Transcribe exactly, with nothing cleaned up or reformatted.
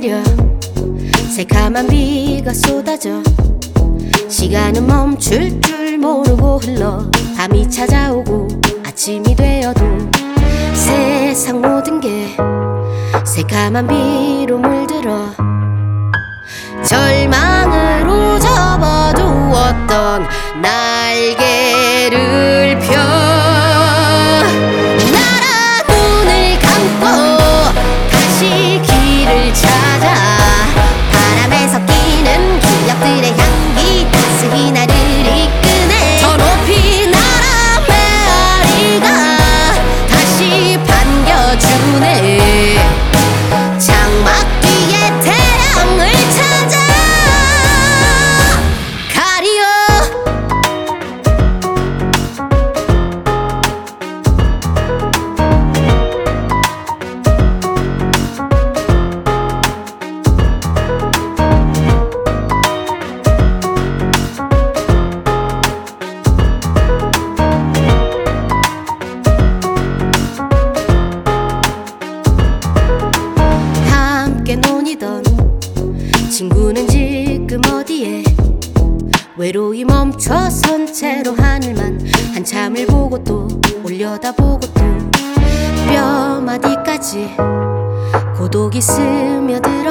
내려 새카만 비가 쏟아져 시간은 멈출 줄 모르고 흘러 밤이 찾아오고 아침이 되어도 세상 모든 게 새카만 비로 물들어 절망으로 접어두었던 날개를 펴 나라 눈을 감고 다시 길을 찾아 바람에 섞이는 기억들의 향기 따스히 나를 이끄네 더 높이 날아 메아리가 다시 반겨주네 장막 뒤에 태양을 찾아 가리어 함께 논이던 친구는 지금 어디에 외로이 멈춰선 채로 하늘만 한참을 보고 또 올려다보고 또 뼈마디까지 고독이 스며들